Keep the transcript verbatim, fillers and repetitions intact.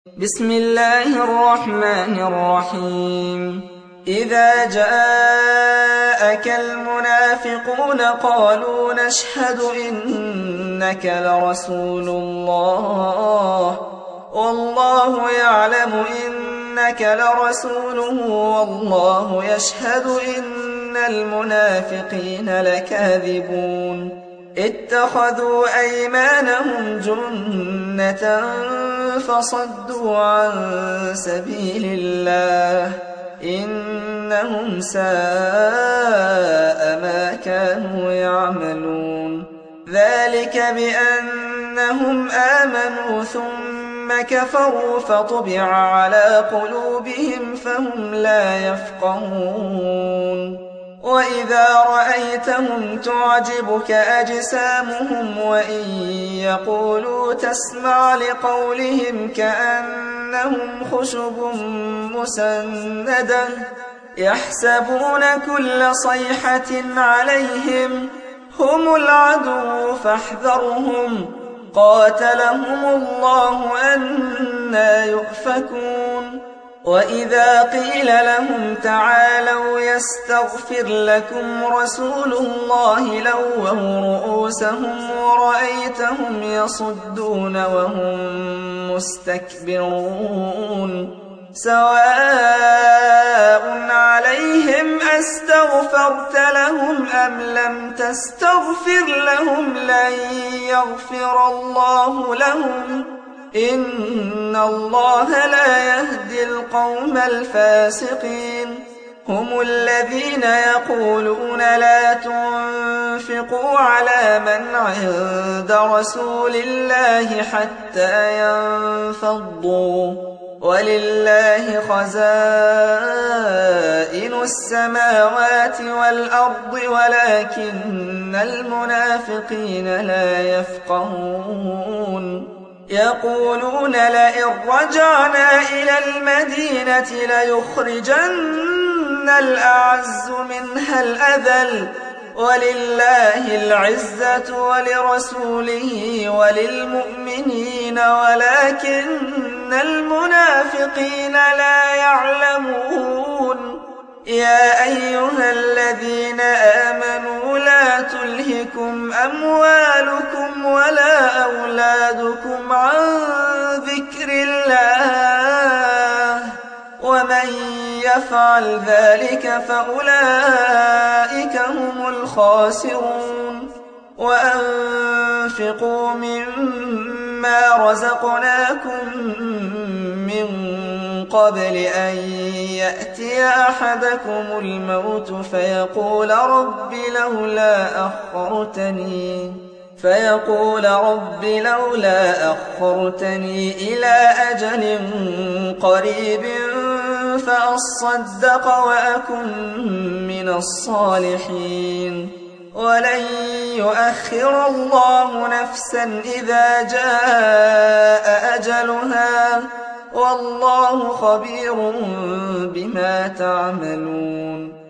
بسم الله الرحمن الرحيم إذا جاءك المنافقون قالوا نشهد إنك لرسول الله والله يعلم إنك لرسوله والله يشهد إن المنافقين لكاذبون اتخذوا أيمانهم جنة فصدوا عن سبيل الله إنهم ساء ما كانوا يعملون ذلك بأنهم آمنوا ثم كفروا فطبع على قلوبهم فهم لا يفقهون وإذا رأيتهم تعجبك أجسامهم وإن يقولوا تسمع لقولهم كأنهم خشب مسندة يحسبون كل صيحة عليهم هم العدو فاحذرهم قاتلهم الله أنى يؤفكون وإذا قيل لهم تعالوا يستغفر لكم رسول الله لووا رؤوسهم ورأيتهم يصدون وهم مستكبرون سواء عليهم أستغفرت لهم أم لم تستغفر لهم لن يغفر الله لهم إن الله لا يهدي القوم الفاسقين هم الذين يقولون لا تنفقوا على من عند رسول الله حتى ينفضوا ولله خزائن السماوات والأرض ولكن المنافقين لا يفقهون يقولون لئن رجعنا إلى المدينة ليخرجن الأعز منها الأذل ولله العزة ولرسوله وللمؤمنين ولكن المنافقين لا يعلمون يا أيها الذين آمنوا لا تلهكم أموالكم ولا أولادكم عن ذكر الله ومن يفعل ذلك فأولئك هم الخاسرون وأنفقوا مما رزقناكم من قبل أن يأتي أحدكم الموت فيقول رب لولا أخرتني فيقول رب لولا أخرتني إلى أجل قريب فأصدق وأكن من الصالحين ولن يؤخر الله نفسا إذا جاء أجلها والله خبير بما تعملون